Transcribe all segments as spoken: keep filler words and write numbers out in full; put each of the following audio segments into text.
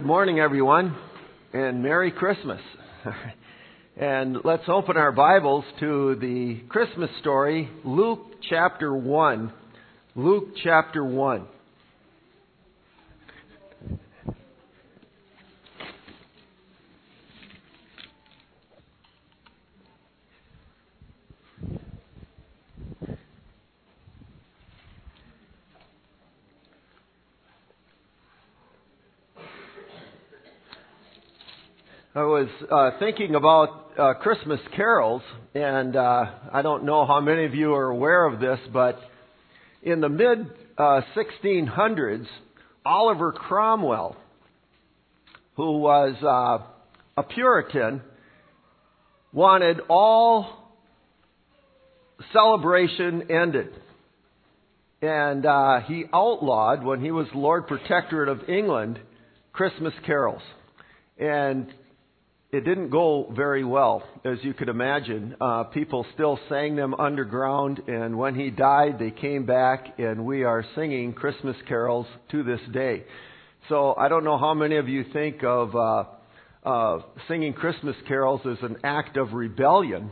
morning, everyone, and Merry Christmas. And let's open our Bibles to the Christmas story, Luke chapter one. Luke chapter one. I was uh, thinking about uh, Christmas carols, and uh, I don't know how many of you are aware of this, but in the mid uh, sixteen hundreds, Oliver Cromwell, who was uh, a Puritan, wanted all celebration ended. And uh, he outlawed, when he was Lord Protectorate of England, Christmas carols. And it didn't go very well, as you could imagine. Uh, people still sang them underground, and when he died, they came back, and we are singing Christmas carols to this day. So I don't know how many of you think of uh, uh, singing Christmas carols as an act of rebellion,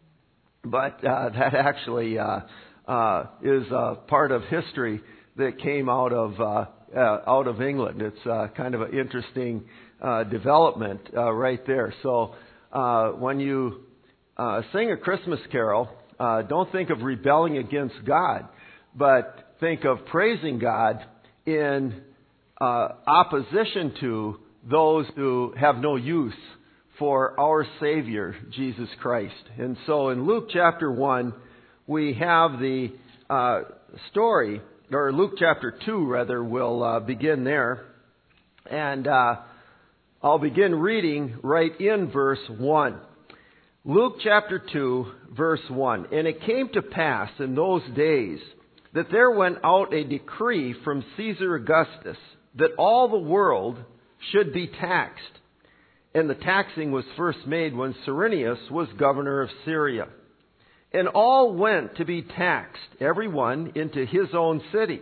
but uh, that actually uh, uh, is a part of history that came out of uh, uh, out of England. It's uh, kind of an interesting Uh, development uh, right there. So uh, when you uh, sing a Christmas carol, uh, don't think of rebelling against God, but think of praising God in uh, opposition to those who have no use for our Savior, Jesus Christ. And so in Luke chapter one, we have the uh, story, or Luke chapter two rather, will uh, begin there. And uh, I'll begin reading right in verse one. Luke chapter two, verse one. And it came to pass in those days that there went out a decree from Caesar Augustus that all the world should be taxed. And the taxing was first made when Cyrenius was governor of Syria. And all went to be taxed, every one into his own city.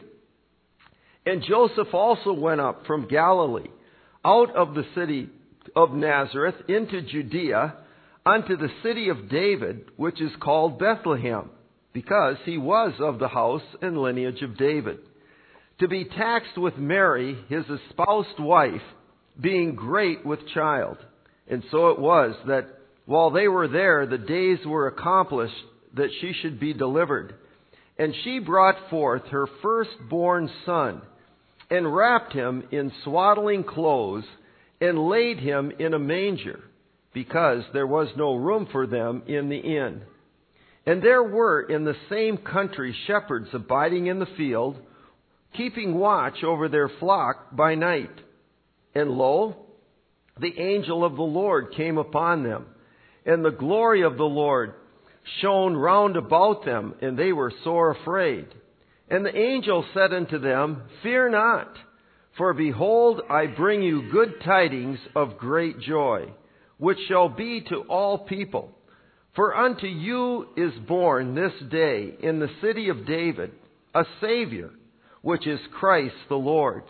And Joseph also went up from Galilee, out of the city of Nazareth into Judea, unto the city of David, which is called Bethlehem, because he was of the house and lineage of David, to be taxed with Mary, his espoused wife, being great with child. And so it was that while they were there, the days were accomplished that she should be delivered. And she brought forth her firstborn son, and wrapped him in swaddling clothes, and laid him in a manger, because there was no room for them in the inn. And there were in the same country shepherds abiding in the field, keeping watch over their flock by night. And lo, the angel of the Lord came upon them, and the glory of the Lord shone round about them, and they were sore afraid. And the angel said unto them, Fear not, for behold, I bring you good tidings of great joy, which shall be to all people. For unto you is born this day in the city of David a Savior, which is Christ the Lord.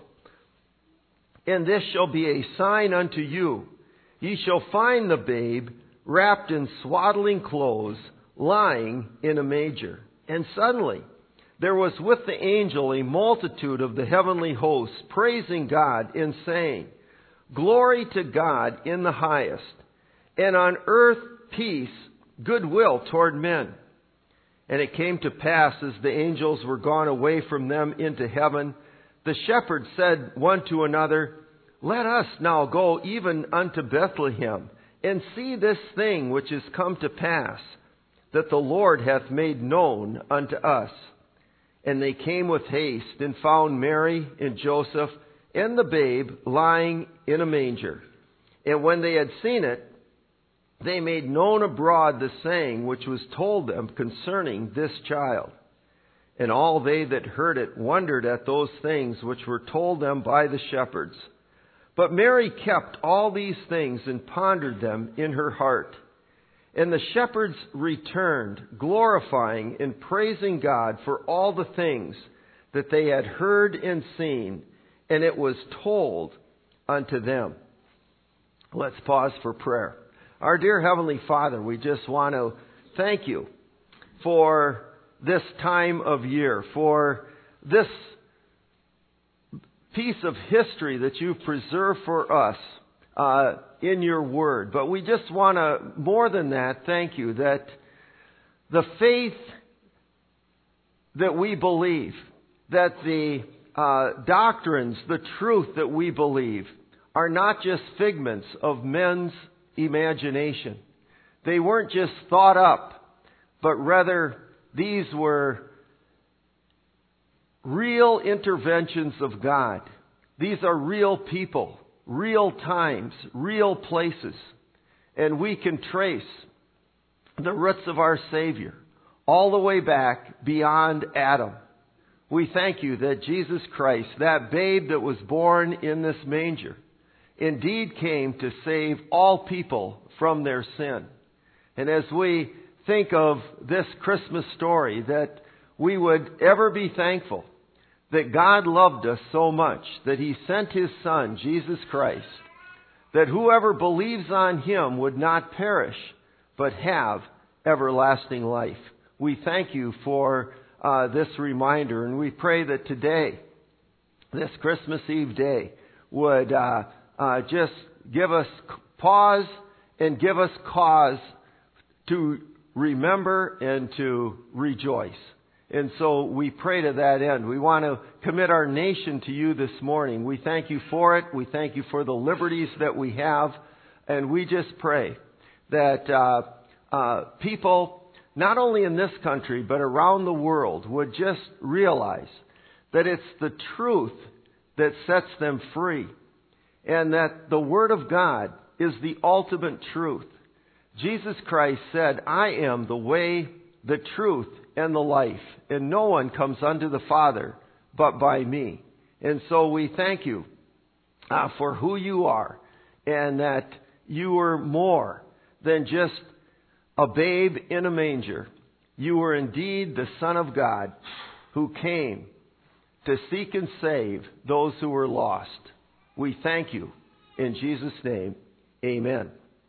And this shall be a sign unto you. Ye shall find the babe wrapped in swaddling clothes, lying in a manger. And suddenly there was with the angel a multitude of the heavenly hosts, praising God and saying, Glory to God in the highest, and on earth peace, goodwill toward men. And it came to pass, as the angels were gone away from them into heaven, the shepherds said one to another, Let us now go even unto Bethlehem, and see this thing which is come to pass, that the Lord hath made known unto us. And they came with haste, and found Mary and Joseph and the babe lying in a manger. And when they had seen it, they made known abroad the saying which was told them concerning this child. And all they that heard it wondered at those things which were told them by the shepherds. But Mary kept all these things and pondered them in her heart. And the shepherds returned, glorifying and praising God for all the things that they had heard and seen, and it was told unto them. Let's pause for prayer. Our dear Heavenly Father, we just want to thank you for this time of year, for this piece of history that you've preserved for us uh, in your word. But we just want to, more than that, thank you that the faith that we believe, that the uh, doctrines, the truth that we believe, are not just figments of men's imagination. They weren't just thought up, but rather these were real interventions of God. These are real people, real times, real places. And we can trace the roots of our Savior all the way back beyond Adam. We thank you that Jesus Christ, that babe that was born in this manger, indeed came to save all people from their sin. And as we think of this Christmas story, that we would ever be thankful that God loved us so much that He sent His Son, Jesus Christ, that whoever believes on Him would not perish, but have everlasting life. We thank you for uh, this reminder, and we pray that today, this Christmas Eve day, would uh, uh, just give us pause and give us cause to remember and to rejoice. And so we pray to that end. We want to commit our nation to you this morning. We thank you for it. We thank you for the liberties that we have. And we just pray that uh, uh, people, not only in this country, but around the world, would just realize that it's the truth that sets them free. And that the Word of God is the ultimate truth. Jesus Christ said, I am the way, the truth, and the life, and no one comes unto the Father but by me. And so we thank you uh, for who you are, and that you are more than just a babe in a manger. You are indeed the Son of God who came to seek and save those who were lost. We thank you. In Jesus' name, amen.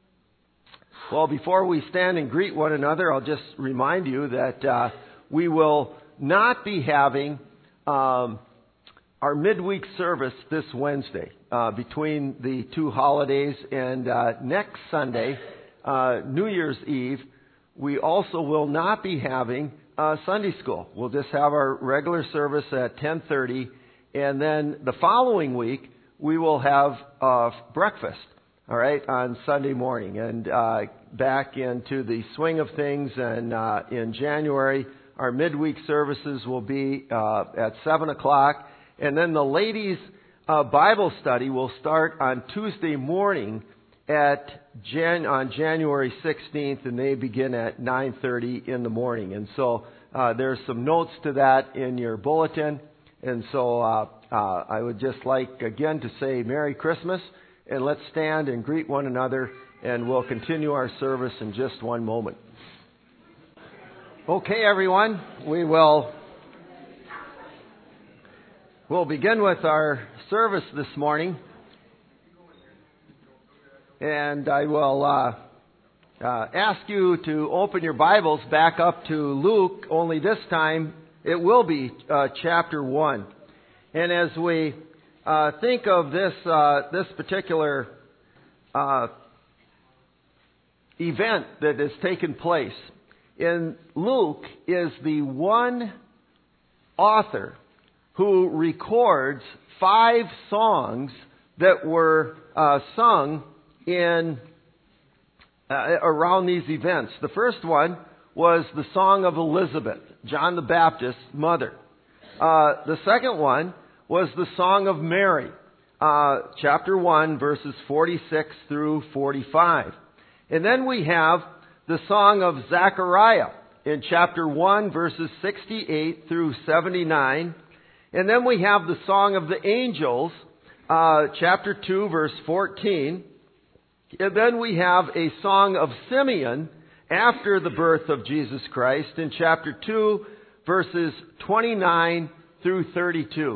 Well, before we stand and greet one another, I'll just remind you that uh, we will not be having um, our midweek service this Wednesday uh, between the two holidays, and uh, next Sunday, uh, New Year's Eve, we also will not be having uh, Sunday school. We'll just have our regular service at ten thirty, and then the following week we will have uh, breakfast. All right, on Sunday morning, and uh, back into the swing of things. And uh, in January, our midweek services will be uh, at seven o'clock. And then the ladies' uh, Bible study will start on Tuesday morning at Jan- on January sixteenth, and they begin at nine thirty in the morning. And so uh, there's some notes to that in your bulletin. And so uh, uh, I would just like, again, to say Merry Christmas. And let's stand and greet one another, and we'll continue our service in just one moment. Okay, everyone, we will we'll begin with our service this morning, and I will uh, uh, ask you to open your Bibles back up to Luke. Only this time it will be uh, chapter one, and as we Uh, think of this uh, this particular uh, event that has taken place. In Luke is the one author who records five songs that were uh, sung in uh, around these events. The first one was the Song of Elizabeth, John the Baptist's mother. Uh, the second one was the Song of Mary, uh, chapter one, verses forty-six through forty-five. And then we have the Song of Zechariah in chapter one, verses sixty-eight through seventy-nine. And then we have the Song of the Angels, uh, chapter two, verse fourteen. And then we have a Song of Simeon after the birth of Jesus Christ in chapter two, verses twenty-nine through thirty-two.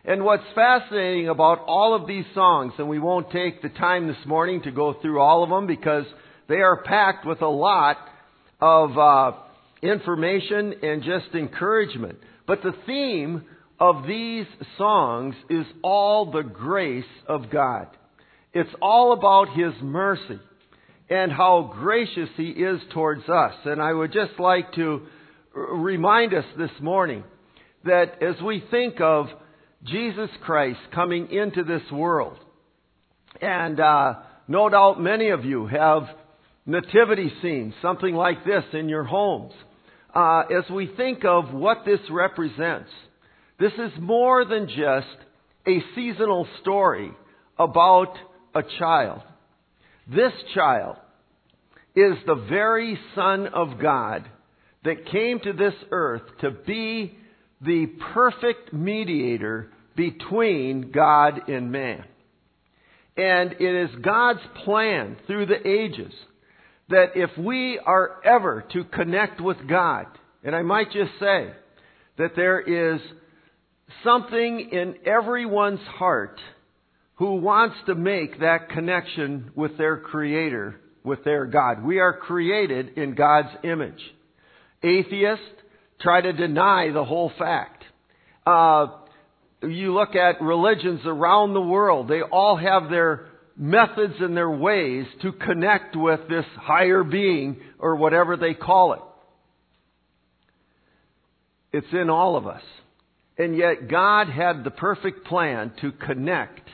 And what's fascinating about all of these songs, and we won't take the time this morning to go through all of them because they are packed with a lot of uh, information and just encouragement. But the theme of these songs is all the grace of God. It's all about His mercy and how gracious He is towards us. And I would just like to remind us this morning that as we think of Jesus Christ coming into this world, and uh, no doubt many of you have nativity scenes, something like this in your homes. Uh, as we think of what this represents, this is more than just a seasonal story about a child. This child is the very Son of God that came to this earth to be the perfect mediator between God and man. And it is God's plan through the ages that if we are ever to connect with God, and I might just say that there is something in everyone's heart who wants to make that connection with their Creator, with their God. We are created in God's image. Atheists try to deny the whole fact. Uh, you look at religions around the world, they all have their methods and their ways to connect with this higher being or whatever they call it. It's in all of us. And yet God had the perfect plan to connect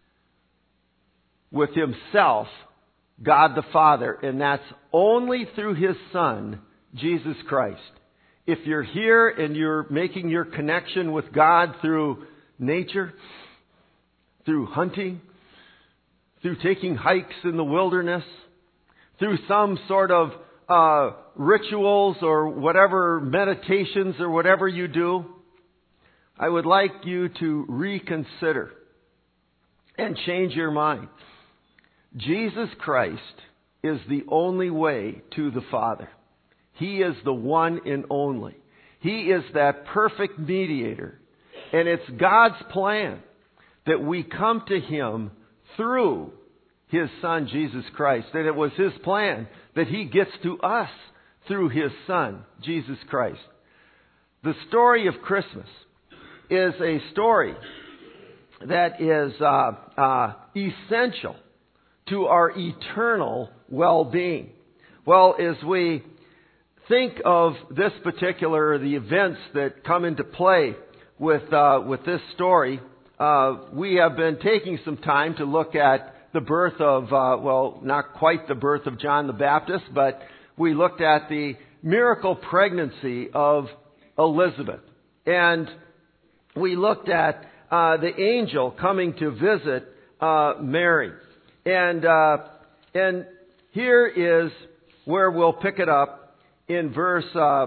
with Himself, God the Father, and that's only through His Son, Jesus Christ. If you're here and you're making your connection with God through nature, through hunting, through taking hikes in the wilderness, through some sort of uh, rituals or whatever, meditations or whatever you do, I would like you to reconsider and change your mind. Jesus Christ is the only way to the Father. He is the one and only. He is that perfect mediator. And it's God's plan that we come to Him through His Son, Jesus Christ. And it was His plan that He gets to us through His Son, Jesus Christ. The story of Christmas is a story that is uh, uh, essential to our eternal well-being. Well, as we think of this particular, the events that come into play with uh, with this story, uh, we have been taking some time to look at the birth of, uh, well, not quite the birth of John the Baptist, but we looked at the miracle pregnancy of Elizabeth. And we looked at uh, the angel coming to visit uh, Mary. And uh, and here is where we'll pick it up in verse uh,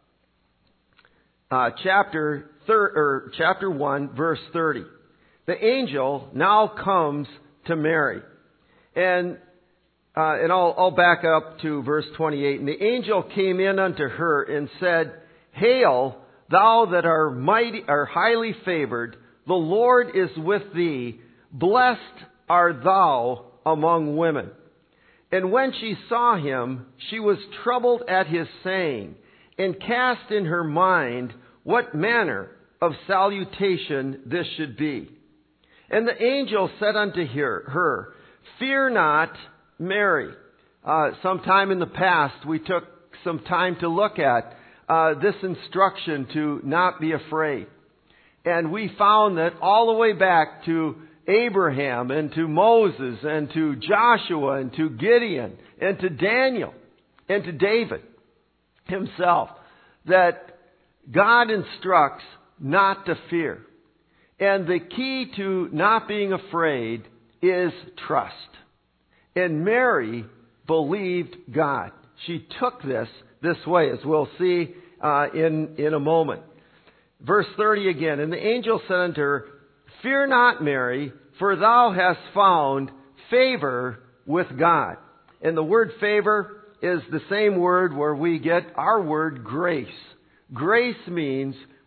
uh, chapter thir- or chapter one, verse thirty. The angel now comes to Mary, and uh, and I'll I'll back up to verse twenty-eight. And the angel came in unto her and said, "Hail, thou that art mighty, are highly favored. The Lord is with thee. Blessed art thou among women." And when she saw him, she was troubled at his saying, and cast in her mind what manner of salutation this should be. And the angel said unto her, her "Fear not, Mary." Uh, sometime in the past, we took some time to look at uh, this instruction to not be afraid. And we found that all the way back to Abraham and to Moses and to Joshua and to Gideon and to Daniel and to David himself, that God instructs not to fear. And the key to not being afraid is trust. And Mary believed God. She took this this way, as we'll see uh, in, in a moment. Verse thirty again, and the angel said unto her, "Fear not, Mary, for thou hast found favor with God." And the word favor is the same word where we get our word grace. Grace means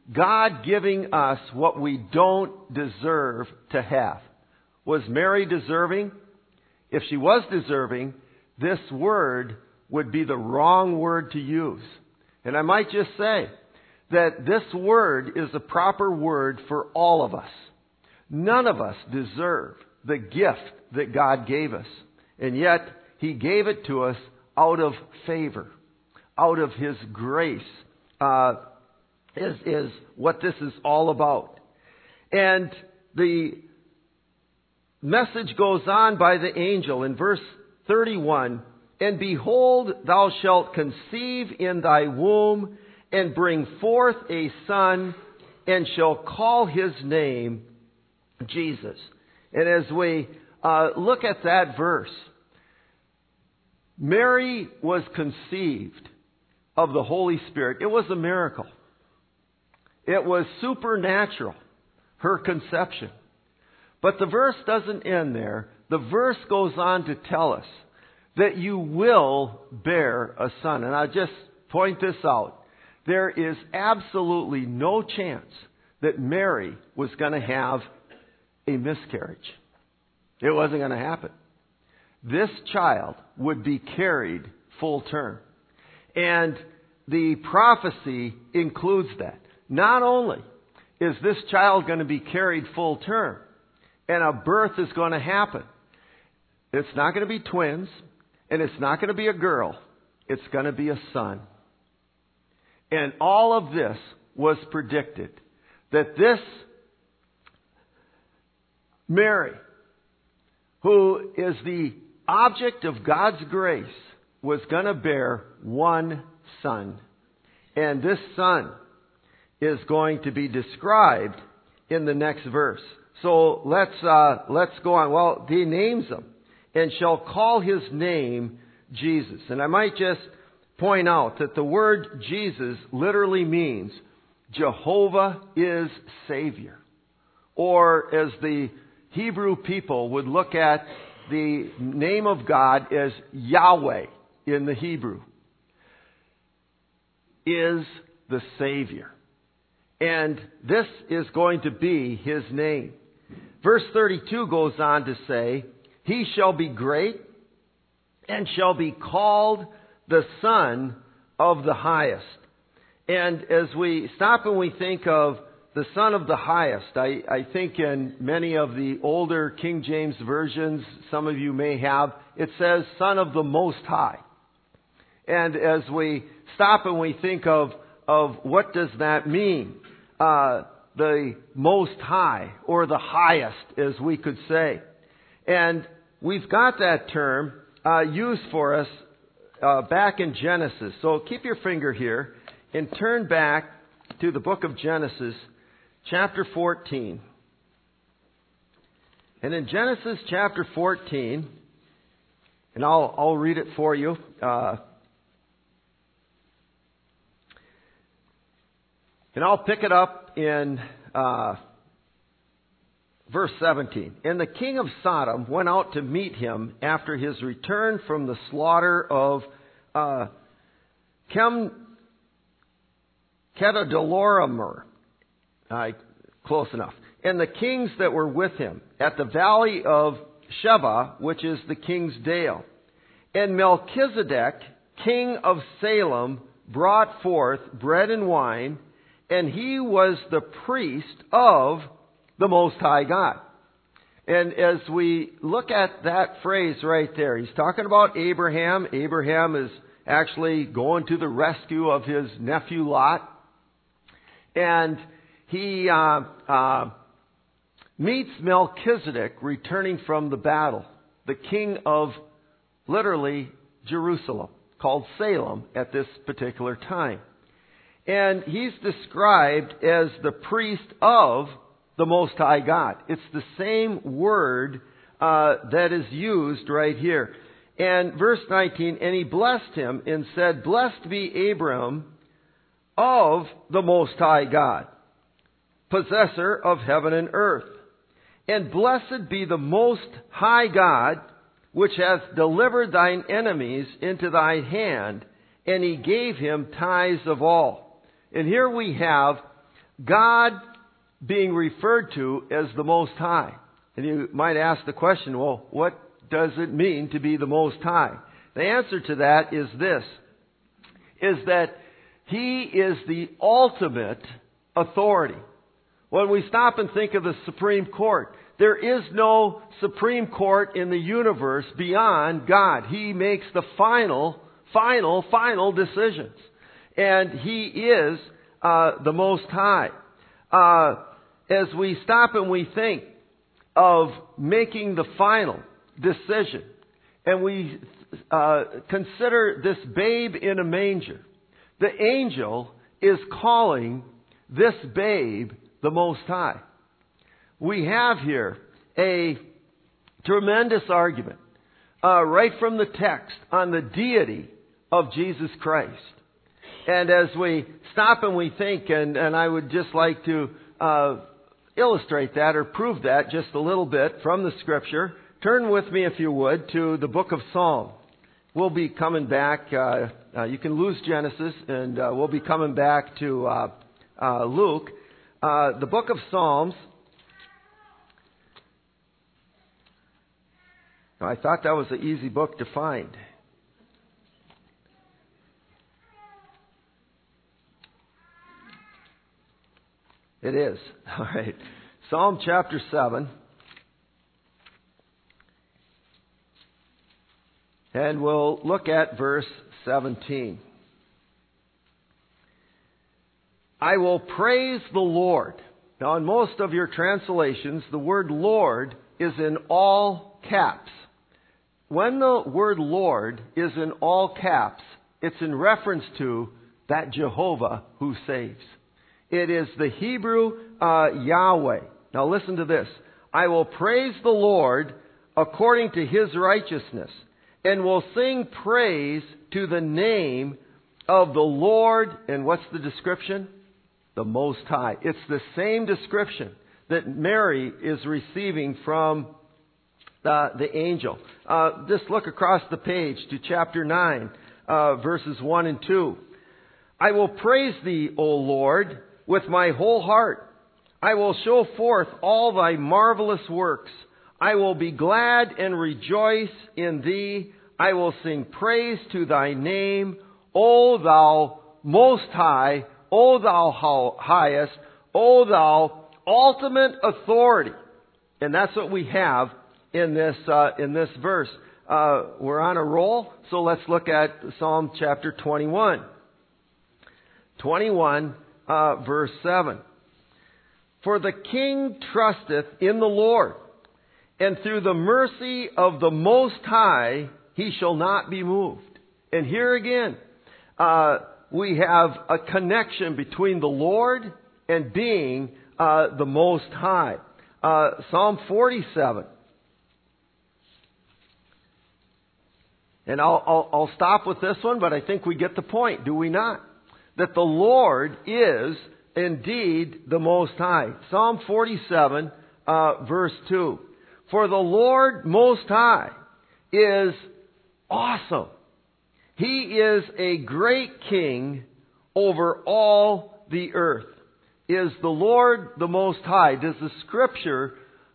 God giving us what we don't deserve to have. Was Mary deserving? If she was deserving, this word would be the wrong word to use. And I might just say that this word is a proper word for all of us. None of us deserve the gift that God gave us. And yet, He gave it to us out of favor, out of His grace, uh, is, is what this is all about. And the message goes on by the angel in verse thirty-one, "And behold, thou shalt conceive in thy womb, and bring forth a son, and shall call his name Jesus." And as we uh, look at that verse, Mary was conceived of the Holy Spirit. It was a miracle. It was supernatural, her conception. But the verse doesn't end there. The verse goes on to tell us that you will bear a son. And I'll just point this out. There is absolutely no chance that Mary was going to have a miscarriage. It wasn't going to happen. This child would be carried full term. And the prophecy includes that. Not only is this child going to be carried full term, and a birth is going to happen. It's not going to be twins, and it's not going to be a girl. It's going to be a son. And all of this was predicted. That this Mary, who is the object of God's grace, was going to bear one son. And this son is going to be described in the next verse. So let's uh, let's go on. Well, he names him, "and shall call his name Jesus." And I might just point out that the word Jesus literally means Jehovah is Savior. Or as the Hebrew people would look at the name of God as Yahweh in the Hebrew, is the Savior. And this is going to be His name. Verse thirty-two goes on to say, "He shall be great and shall be called the Son of the Highest." And as we stop and we think of the Son of the Highest, I, I think in many of the older King James versions, some of you may have, it says Son of the Most High. And as we stop and we think of, of what does that mean? Uh, the Most High, or the highest, as we could say. And we've got that term uh, used for us uh, back in Genesis. So keep your finger here and turn back to the book of Genesis, chapter fourteen. And in Genesis chapter fourteen, and I'll, I'll read it for you. Uh, and I'll pick it up in uh, verse seventeen. "And the king of Sodom went out to meet him after his return from the slaughter of uh, Chem, Kedorlaomer." Uh, close enough. "And the kings that were with him at the valley of Sheba, which is the king's dale. And Melchizedek, king of Salem, brought forth bread and wine, and he was the priest of the Most High God." And as we look at that phrase right there, he's talking about Abraham. Abraham is actually going to the rescue of his nephew Lot. And he uh, uh, meets Melchizedek returning from the battle, the king of literally Jerusalem, called Salem at this particular time. And he's described as the priest of the Most High God. It's the same word uh, that is used right here. And verse nineteen, "And he blessed him and said, Blessed be Abram of the Most High God, possessor of heaven and earth. And blessed be the Most High God, which hath delivered thine enemies into thy hand. And he gave him tithes of all." And here we have God being referred to as the Most High. And you might ask the question, well, what does it mean to be the Most High? The answer to that is this, is that He is the ultimate authority. When we stop and think of the Supreme Court, there is no Supreme Court in the universe beyond God. He makes the final, final, final decisions. And He is uh, the Most High. Uh, as we stop and we think of making the final decision, and we uh, consider this babe in a manger, the angel is calling this babe the Most High. We have here a tremendous argument uh, right from the text on the deity of Jesus Christ. And as we stop and we think, and, and I would just like to uh, illustrate that or prove that just a little bit from the Scripture, turn with me, if you would, to the book of Psalm. We'll be coming back. Uh, uh, you can lose Genesis, and uh, we'll be coming back to uh, uh, Luke. Uh, the book of Psalms. I thought that was an easy book to find. It is. All right. Psalm chapter seven. And we'll look at verse seventeen. I will praise the Lord. Now, in most of your translations, the word Lord is in all caps. When the word Lord is in all caps, it's in reference to that Jehovah who saves. It is the Hebrew uh, Yahweh. Now listen to this. I will praise the Lord according to His righteousness, and will sing praise to the name of the Lord. And what's the description? The Most High. It's the same description that Mary is receiving from the, the angel. Uh, just look across the page to chapter nine, uh, verses one and two. I will praise Thee, O Lord, with my whole heart. I will show forth all Thy marvelous works. I will be glad and rejoice in Thee. I will sing praise to Thy name, O Thou Most High, O Thou highest, O Thou ultimate authority. And that's what we have in this uh, in this verse. Uh, we're on a roll, so let's look at Psalm chapter twenty-one. twenty-one, uh, verse seven. For the king trusteth in the Lord, and through the mercy of the Most High he shall not be moved. And here again, uh, we have a connection between the Lord and being uh, the Most High. Uh, Psalm forty-seven. And I'll, I'll, I'll stop with this one, but I think we get the point, do we not? That the Lord is indeed the Most High. Psalm forty-seven, uh, verse two. For the Lord Most High is awesome. He is a great king over all the earth. Is the Lord the Most High? Does the Scripture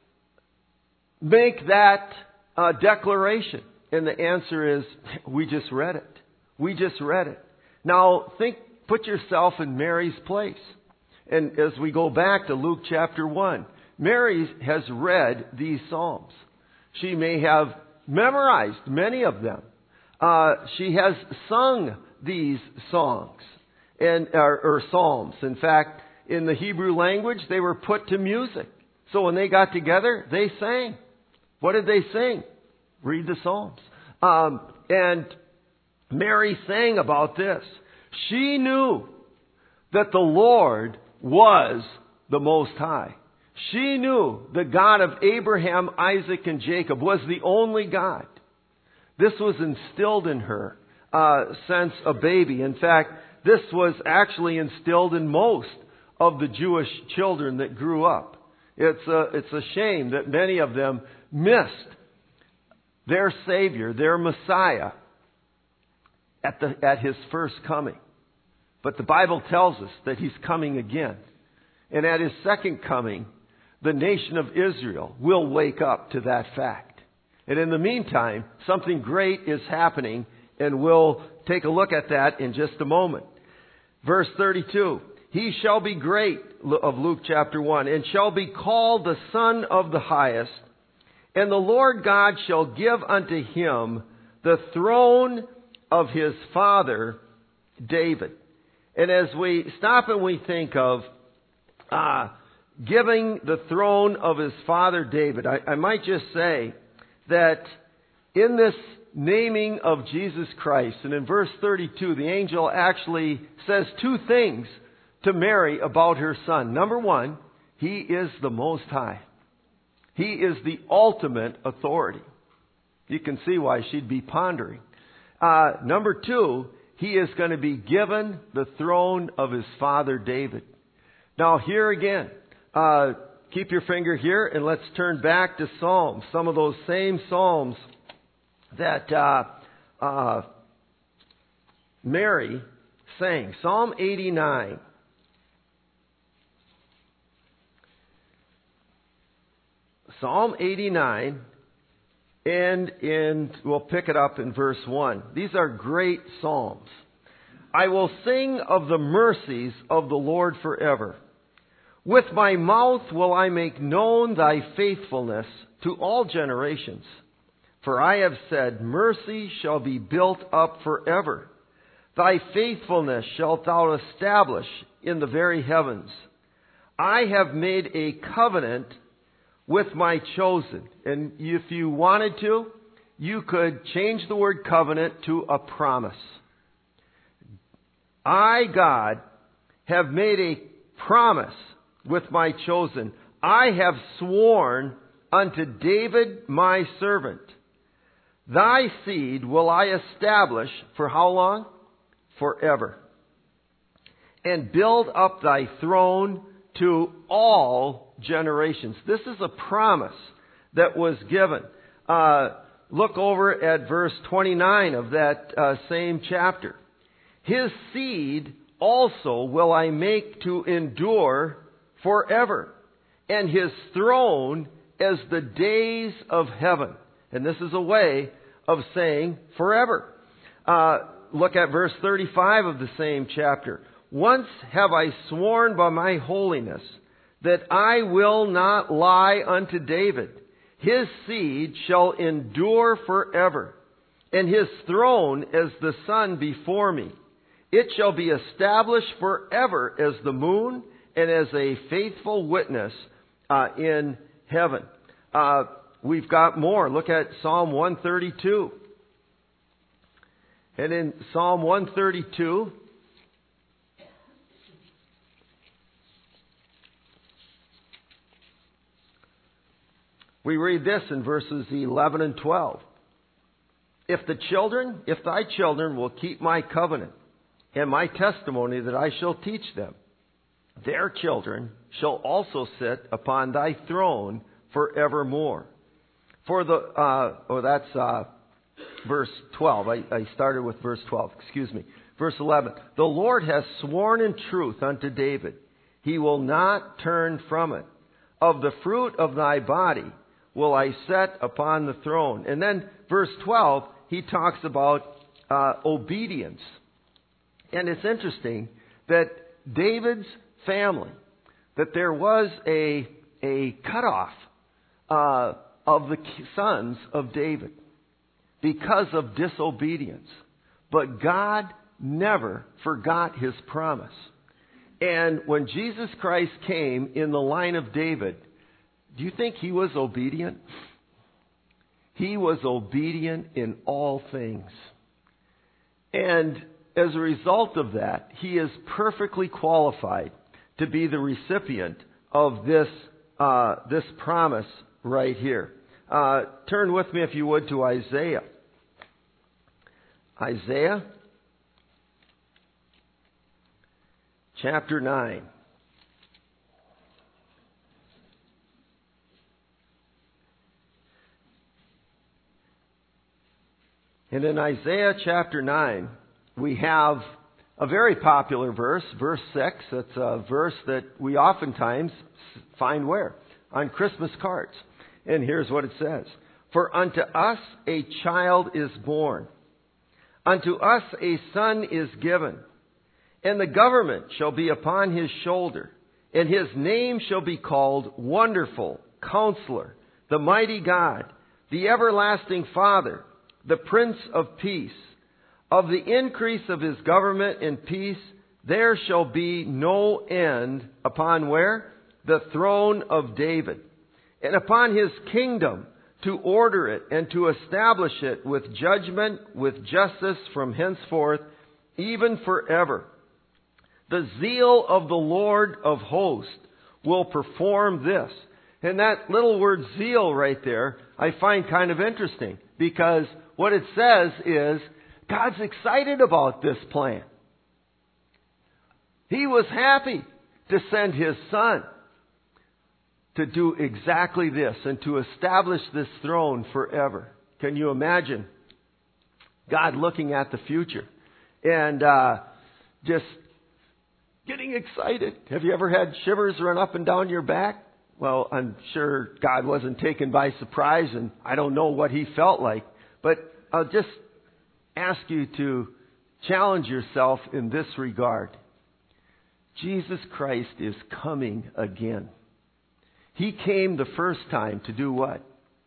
make that uh, declaration? And the answer is, we just read it. We just read it. Now, think, put yourself in Mary's place. And as we go back to Luke chapter one, Mary has read these Psalms. She may have memorized many of them. Uh, she has sung these songs and or, or psalms. In fact, in the Hebrew language, they were put to music. So when they got together, they sang. What did they sing? Read the Psalms. Um, and Mary sang about this. She knew that the Lord was the Most High. She knew the God of Abraham, Isaac, and Jacob was the only God. This was instilled in her uh, since a baby. In fact, this was actually instilled in most of the Jewish children that grew up. It's a, it's a shame that many of them missed their Savior, their Messiah, at, the, at His first coming. But the Bible tells us that He's coming again. And at his second coming, the nation of Israel will wake up to that fact. And in the meantime, something great is happening, and we'll take a look at that in just a moment. Verse thirty-two, he shall be great, of Luke chapter one, and shall be called the Son of the Highest, and the Lord God shall give unto him the throne of his father David. And as we stop and we think of uh, giving the throne of his father David, I, I might just say that in this naming of Jesus Christ, and in verse thirty-two, the angel actually says two things to Mary about her son. Number one, he is the Most High. He is the ultimate authority. You can see why she'd be pondering. Uh, number two, he is going to be given the throne of his father David. Now here again, uh, keep your finger here and let's turn back to Psalms. Some of those same Psalms that uh, uh, Mary sang. Psalm eighty-nine. Psalm eighty-nine, and in, we'll pick it up in verse one. These are great psalms. I will sing of the mercies of the Lord forever. With my mouth will I make known thy faithfulness to all generations. For I have said, mercy shall be built up forever. Thy faithfulness shalt thou establish in the very heavens. I have made a covenant with my chosen. And if you wanted to, you could change the word covenant to a promise. I, God, have made a promise with my chosen. I have sworn unto David my servant. Thy seed will I establish for how long? Forever. And build up thy throne to all generations. This is a promise that was given. Uh, look over at verse twenty-nine of that uh, same chapter. His seed also will I make to endure forever, and his throne as the days of heaven. And this is a way of saying forever. Uh, look at verse thirty-five of the same chapter. Once have I sworn by my holiness that I will not lie unto David. His seed shall endure forever, and his throne as the sun before me. It shall be established forever as the moon and as a faithful witness uh, in heaven. Uh, we've got more. Look at Psalm one thirty-two. And in Psalm one thirty-two, we read this in verses eleven and twelve. If the children, if thy children will keep my covenant and my testimony that I shall teach them, their children shall also sit upon thy throne forevermore. For the, uh, oh, that's uh, verse twelve. I, I started with verse twelve. Excuse me. Verse eleven. The Lord has sworn in truth unto David. He will not turn from it. Of the fruit of thy body will I set upon the throne. And then verse twelve, he talks about uh, obedience. And it's interesting that David's family, that there was a, a cutoff uh, of the sons of David because of disobedience. But God never forgot his promise. And when Jesus Christ came in the line of David, do you think he was obedient? He was obedient in all things. And as a result of that, he is perfectly qualified to be the recipient of this uh, this promise right here. Uh, turn with me, if you would, to Isaiah. Isaiah chapter nine. And in Isaiah chapter nine, we have a very popular verse, verse six. It's a verse that we oftentimes find where? On Christmas cards. And here's what it says. For unto us a child is born. Unto us a son is given. And the government shall be upon his shoulder. And his name shall be called Wonderful, Counselor, the Mighty God, the Everlasting Father, the Prince of Peace. Of the increase of his government and peace, there shall be no end upon where? The throne of David. And upon his kingdom, to order it and to establish it with judgment, with justice from henceforth, even forever. The zeal of the Lord of hosts will perform this. And that little word zeal right there, I find kind of interesting, because what it says is, God's excited about this plan. He was happy to send His Son to do exactly this and to establish this throne forever. Can you imagine God looking at the future and uh, just getting excited? Have you ever had shivers run up and down your back? Well, I'm sure God wasn't taken by surprise, and I don't know what He felt like. But I'll just ask you to challenge yourself in this regard. Jesus Christ is coming again. He came the first time to do what?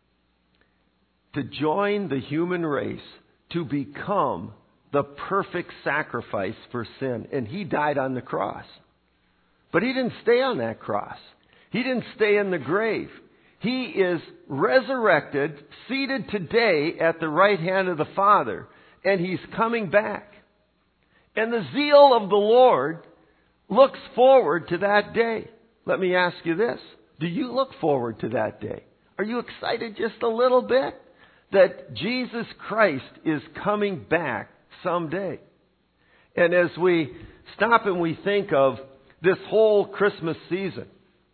To join the human race, to become the perfect sacrifice for sin. And He died on the cross. But He didn't stay on that cross. He didn't stay in the grave. He is resurrected, seated today at the right hand of the Father. And He's coming back. And the zeal of the Lord looks forward to that day. Let me ask you this. Do you look forward to that day? Are you excited just a little bit that Jesus Christ is coming back someday? And as we stop and we think of this whole Christmas season,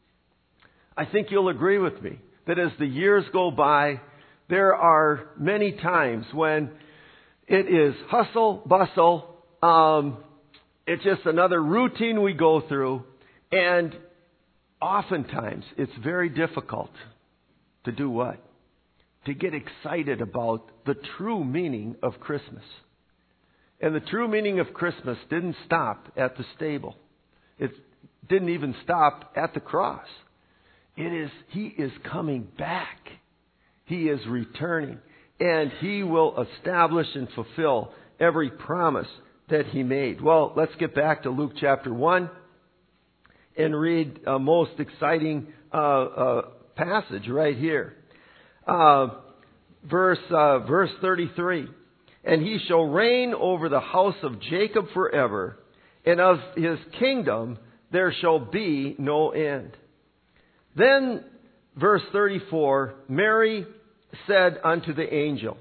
I think you'll agree with me that as the years go by, there are many times when it is hustle, bustle. Um, it's just another routine we go through. And oftentimes it's very difficult to do what? To get excited about the true meaning of Christmas. And the true meaning of Christmas didn't stop at the stable. It didn't even stop at the cross. It is, He is coming back. He is returning. And He will establish and fulfill every promise that He made. Well, let's get back to Luke chapter one and read a most exciting uh, uh, passage right here. Uh, verse, uh, verse thirty-three. And He shall reign over the house of Jacob forever, and of His kingdom there shall be no end. Then, verse thirty-four, Mary said unto the angel,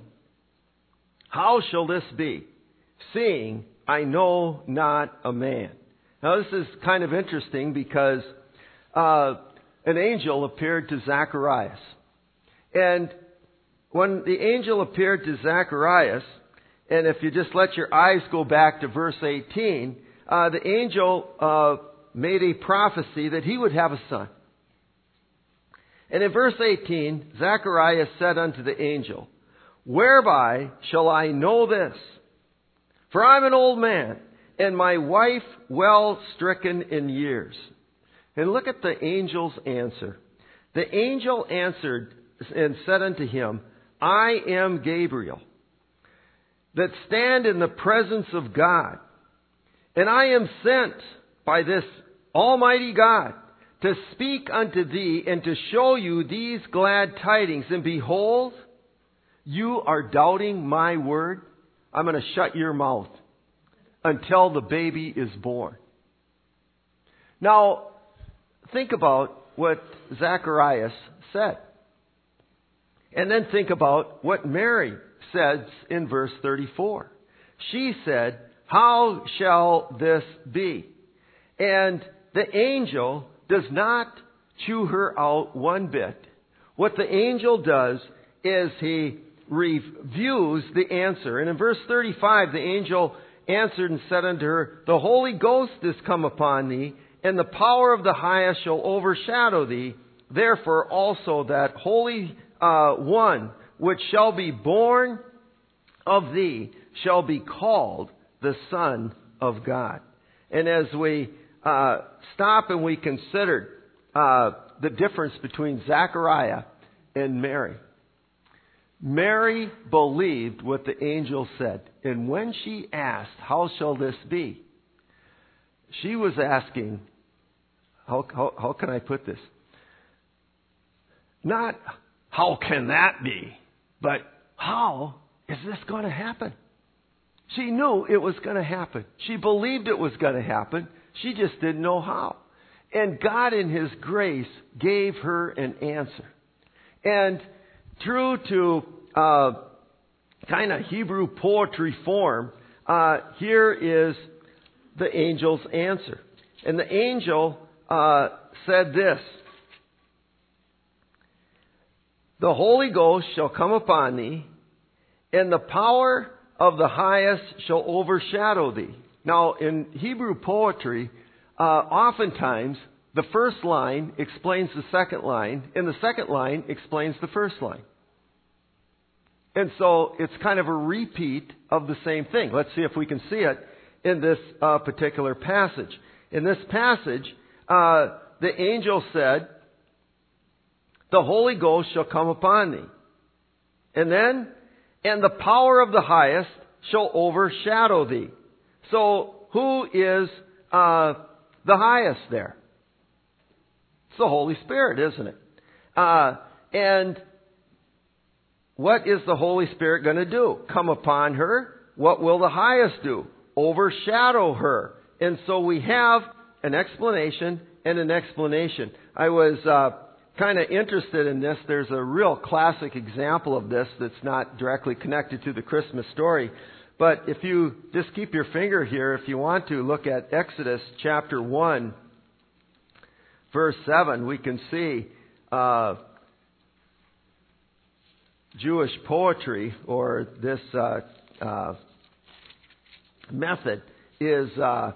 How shall this be, seeing I know not a man? Now this is kind of interesting because uh, an angel appeared to Zacharias. And when the angel appeared to Zacharias, and if you just let your eyes go back to verse eighteen, uh, the angel uh, made a prophecy that he would have a son. And in verse eighteen, Zacharias said unto the angel, Whereby shall I know this? For I'm an old man, and my wife well stricken in years. And look at the angel's answer. The angel answered and said unto him, I am Gabriel, that stand in the presence of God. And I am sent by this Almighty God to speak unto thee and to show you these glad tidings. And behold, you are doubting my word. I'm going to shut your mouth until the baby is born. Now, think about what Zacharias said. And then think about what Mary says in verse thirty-four. She said, How shall this be? And the angel does not chew her out one bit. What the angel does is he reviews the answer. And in verse thirty-five, the angel answered and said unto her, The Holy Ghost is come upon thee, and the power of the highest shall overshadow thee. Therefore also that Holy uh, One which shall be born of thee shall be called the Son of God. And as we uh, stop and we considered uh, the difference between Zechariah and Mary, Mary believed what the angel said. And when she asked, how shall this be? She was asking, how, how, how can I put this? Not, how can that be? But, how is this going to happen? She knew it was going to happen. She believed it was going to happen. She just didn't know how. And God in His grace gave her an answer. And true to uh, kind of Hebrew poetry form, uh, here is the angel's answer. And the angel uh, said this, The Holy Ghost shall come upon thee, and the power of the highest shall overshadow thee. Now, in Hebrew poetry, uh, oftentimes the first line explains the second line, and the second line explains the first line. And so it's kind of a repeat of the same thing. Let's see if we can see it in this uh, particular passage. In this passage, uh, the angel said, The Holy Ghost shall come upon thee. And then, and the power of the highest shall overshadow thee. So, who is uh, the highest there? It's the Holy Spirit, isn't it? Uh, and what is the Holy Spirit going to do? Come upon her. What will the highest do? Overshadow her. And so we have an explanation and an explanation. I was uh, kind of interested in this. There's a real classic example of this that's not directly connected to the Christmas story. But if you just keep your finger here, if you want to, look at Exodus chapter one, verse seven, we can see uh, Jewish poetry, or this uh, uh, method is uh,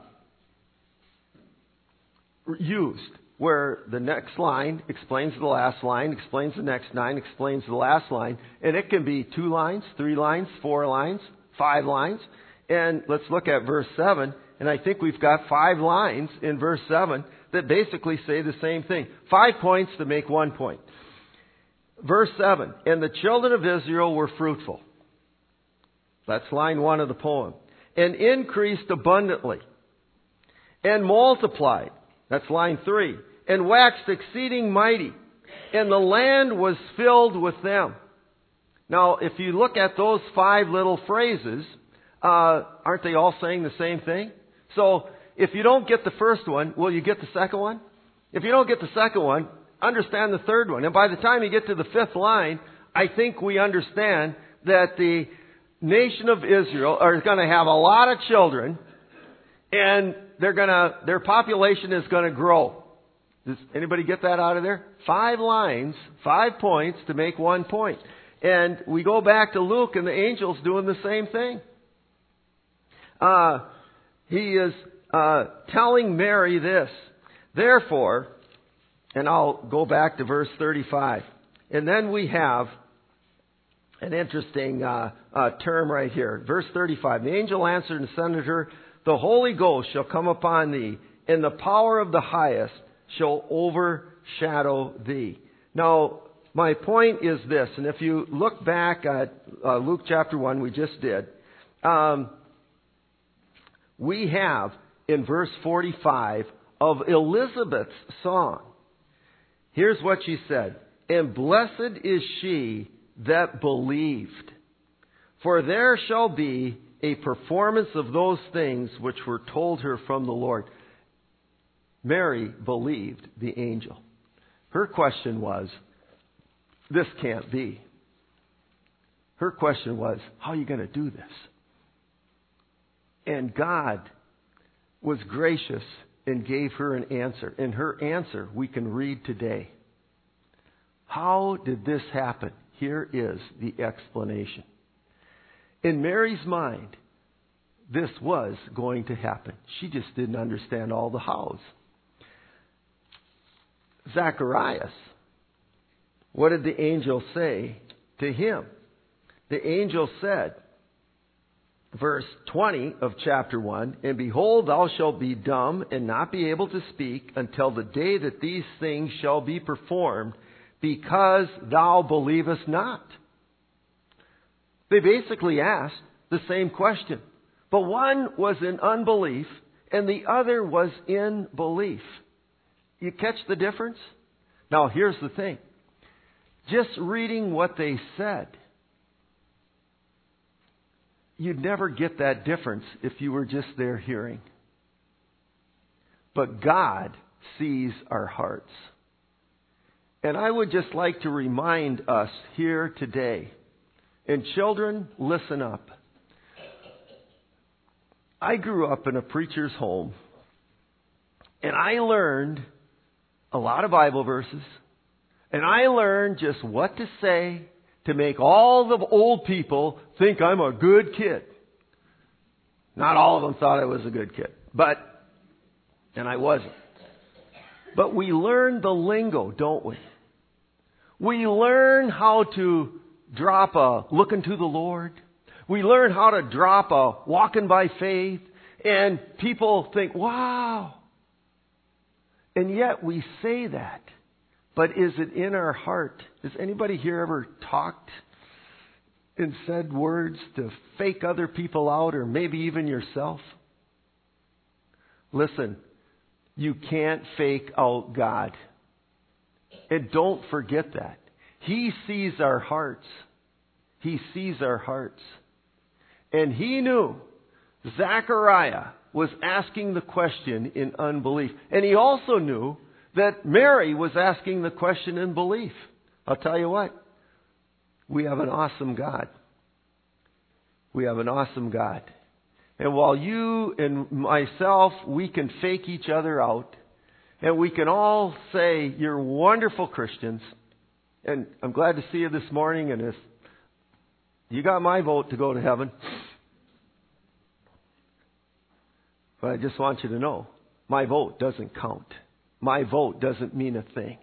used, where the next line explains the last line, explains the next line, explains the last line, and it can be two lines, three lines, four lines, five lines. And let's look at verse seven, and I think we've got five lines in verse seven that basically say the same thing. Five points to make one point. Verse seven, and the children of Israel were fruitful. That's line one of the poem. And increased abundantly, and multiplied. That's line three. And waxed exceeding mighty, and the land was filled with them. Now, if you look at those five little phrases, uh, aren't they all saying the same thing? So, if you don't get the first one, will you get the second one? If you don't get the second one, understand the third one. And by the time you get to the fifth line, I think we understand that the nation of Israel are going to have a lot of children, and they're going to, their population is going to grow. Does anybody get that out of there? Five lines, five points to make one point. And we go back to Luke, and the angel's doing the same thing. Uh, he is uh, telling Mary this. Therefore, and I'll go back to verse thirty-five. And then we have an interesting uh, uh, term right here. Verse thirty-five. The angel answered and said unto her, The Holy Ghost shall come upon thee, and the power of the highest shall overshadow thee. Now, my point is this, and if you look back at uh, Luke chapter one, we just did, um, we have in verse forty-five of Elizabeth's song. Here's what she said, And blessed is she that believed, for there shall be a performance of those things which were told her from the Lord. Mary believed the angel. Her question was, this can't be. Her question was, how are you going to do this? And God was gracious and gave her an answer. And her answer we can read today. How did this happen? Here is the explanation. In Mary's mind, this was going to happen. She just didn't understand all the hows. Zacharias, what did the angel say to him? The angel said, verse twenty of chapter one, "And behold, thou shalt be dumb and not be able to speak until the day that these things shall be performed, because thou believest not." They basically asked the same question, but one was in unbelief and the other was in belief. You catch the difference? Now here's the thing. Just reading what they said, you'd never get that difference if you were just there hearing. But God sees our hearts. And I would just like to remind us here today, and children, listen up. I grew up in a preacher's home, and I learned a lot of Bible verses, and I learned just what to say to make all the old people think I'm a good kid. Not all of them thought I was a good kid, but, and I wasn't. But we learn the lingo, don't we? We learn how to drop a looking to the Lord. We learn how to drop a walking by faith. And people think, wow. And yet we say that. But is it in our heart? Has anybody here ever talked and said words to fake other people out, or maybe even yourself? Listen, you can't fake out God. And don't forget that. He sees our hearts. He sees our hearts. And he knew Zechariah was asking the question in unbelief. And he also knew that Mary was asking the question in belief. I'll tell you what. We have an awesome God. We have an awesome God. And while you and myself, we can fake each other out, and we can all say, you're wonderful Christians, and I'm glad to see you this morning, and if you got my vote to go to heaven. But I just want you to know, my vote doesn't count. My vote doesn't mean a thing.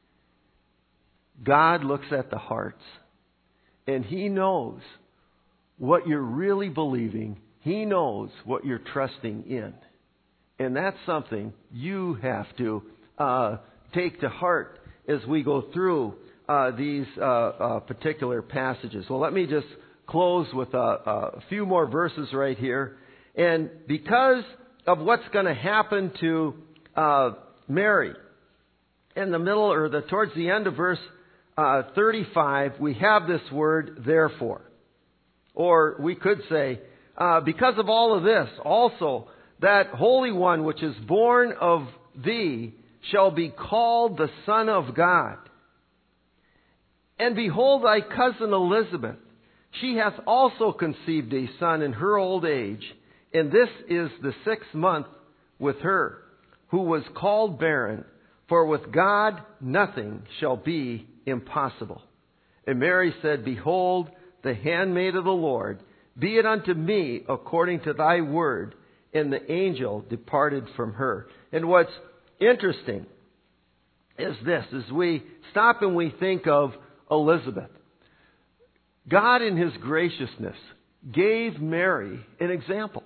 God looks at the hearts, and He knows what you're really believing. He knows what you're trusting in. And that's something you have to uh, take to heart as we go through uh, these uh, uh, particular passages. Well, let me just close with a, a few more verses right here. And because of what's going to happen to uh, Mary, in the middle or the towards the end of verse uh, thirty-five, we have this word therefore. Or we could say, uh, because of all of this, also that Holy One which is born of thee shall be called the Son of God. And behold, thy cousin Elizabeth, she hath also conceived a son in her old age, and this is the sixth month with her, who was called barren, for with God nothing shall be impossible. And Mary said, behold, the handmaid of the Lord, be it unto me according to thy word. And the angel departed from her. And what's interesting is this, as we stop and we think of Elizabeth. God in His graciousness gave Mary an example.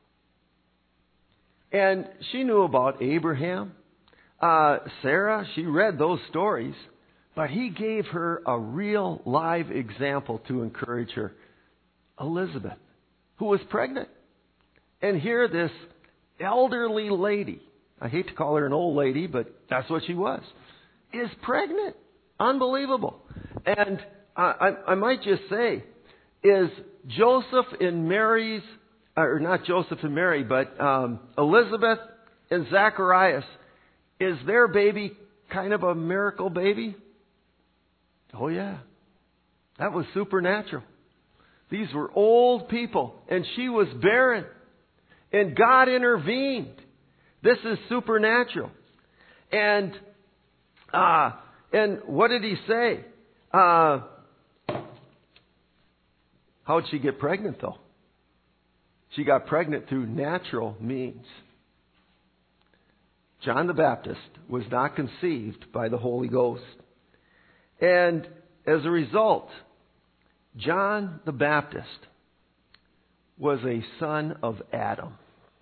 And she knew about Abraham, uh, Sarah, she read those stories, but He gave her a real live example to encourage her. Elizabeth, who was pregnant. And here this elderly lady, I hate to call her an old lady, but that's what she was, is pregnant. Unbelievable. And I, I, I might just say, is Joseph and Mary's, or not Joseph and Mary, but um, Elizabeth and Zacharias, is their baby kind of a miracle baby? Oh yeah. That was supernatural. These were old people, and she was barren. And God intervened. This is supernatural. And uh, and what did He say? Uh, how'd she get pregnant, though? She got pregnant through natural means. John the Baptist was not conceived by the Holy Ghost. And as a result, John the Baptist was a son of Adam.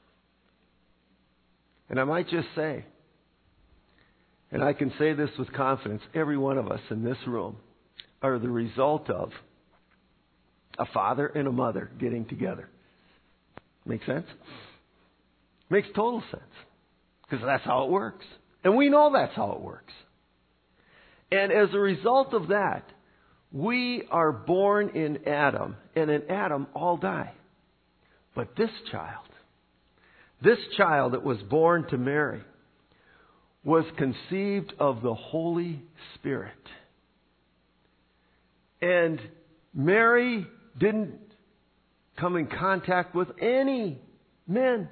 And I might just say, and I can say this with confidence, every one of us in this room are the result of a father and a mother getting together. Make sense? Makes total sense. Because that's how it works. And we know that's how it works. And as a result of that, we are born in Adam, and in Adam all die. But this child, this child that was born to Mary, was conceived of the Holy Spirit. And Mary didn't come in contact with any men.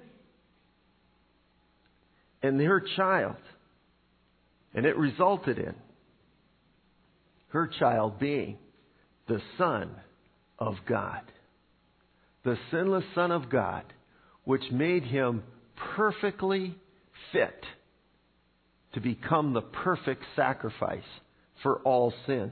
And her child, and it resulted in her child being the Son of God. The sinless Son of God, which made him perfectly fit to become the perfect sacrifice for all sin.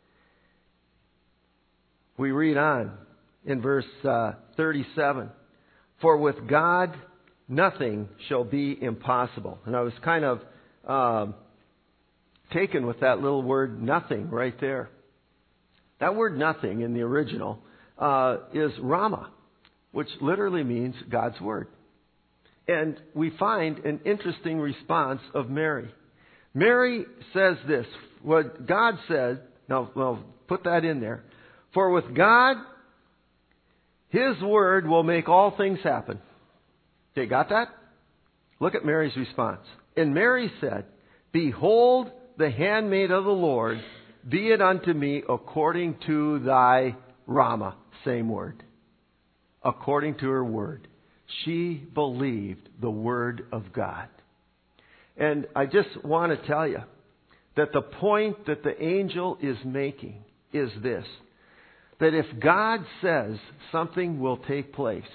We read on in verse uh, thirty-seven. For with God nothing shall be impossible. And I was kind of um, taken with that little word nothing right there. That word nothing in the original uh, is Rama, which literally means God's Word. And we find an interesting response of Mary. Mary says this, what God said, now well, put that in there. For with God, His Word will make all things happen. Okay, got that? Look at Mary's response. And Mary said, Behold the handmaid of the Lord, be it unto me according to thy Rama. Same word. According to her word. She believed the word of God. And I just want to tell you that the point that the angel is making is this. That if God says something will take place,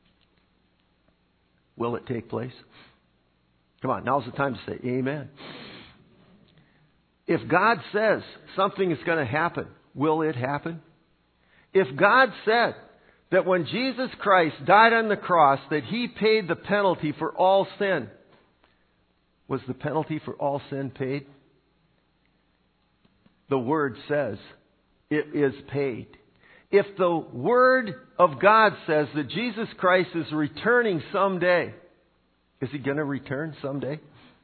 will it take place? Come on, now's the time to say amen. If God says something is going to happen, will it happen? If God said that when Jesus Christ died on the cross, that He paid the penalty for all sin, was the penalty for all sin paid? The Word says it is paid. If the Word of God says that Jesus Christ is returning someday, is He going to return someday?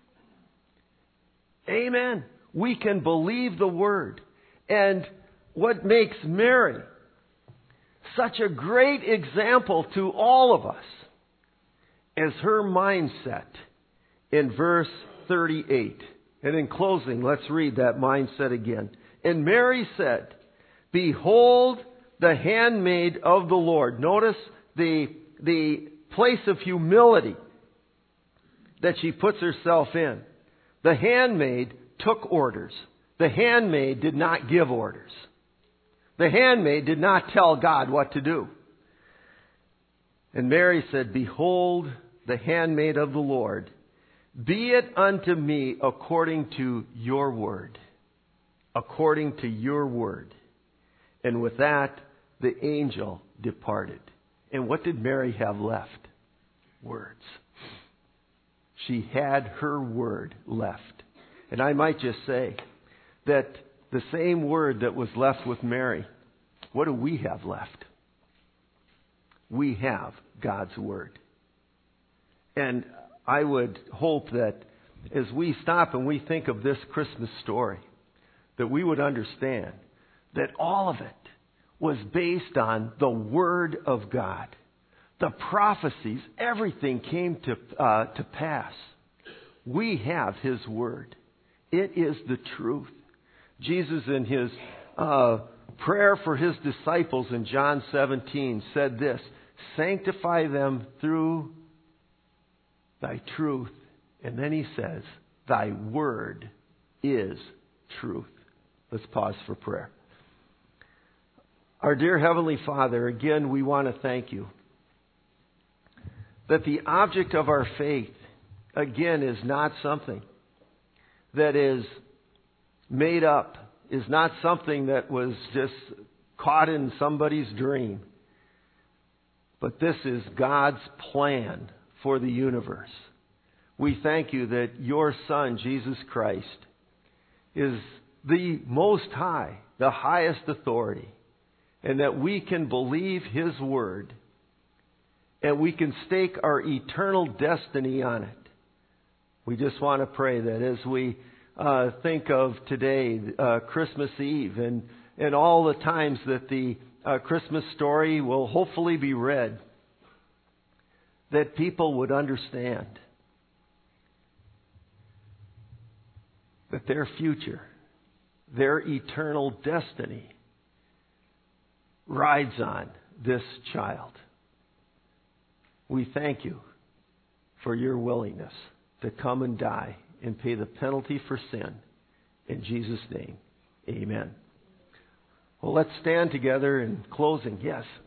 Amen. We can believe the Word. And what makes Mary such a great example to all of us is her mindset in verse thirty-eight. And in closing, let's read that mindset again. And Mary said, Behold the handmaid of the Lord. Notice the, the place of humility that she puts herself in. The handmaid took orders. The handmaid did not give orders. The handmaid did not tell God what to do. And Mary said, Behold the handmaid of the Lord. Be it unto me according to your word. According to your word. And with that, the angel departed. And what did Mary have left? Words. She had her word left. And I might just say that the same word that was left with Mary, what do we have left? We have God's Word. And I would hope that as we stop and we think of this Christmas story, that we would understand that all of it was based on the Word of God. The prophecies, everything came to, uh, to pass. We have His Word. It is the truth. Jesus, in His uh, prayer for His disciples in John seventeen, said this, Sanctify them through thy truth. And then He says, Thy word is truth. Let's pause for prayer. Our dear Heavenly Father, again, we want to thank you that the object of our faith, again, is not something that is made up, is not something that was just caught in somebody's dream. But this is God's plan for the universe. We thank you that your Son, Jesus Christ, is the most high, the highest authority, and that we can believe His word, and we can stake our eternal destiny on it. We just want to pray that as we uh, think of today, uh, Christmas Eve, and, and all the times that the uh, Christmas story will hopefully be read, that people would understand that their future, their eternal destiny, rides on this child. We thank you for your willingness to come and die and pay the penalty for sin. In Jesus' name, amen. Well, let's stand together in closing. Yes.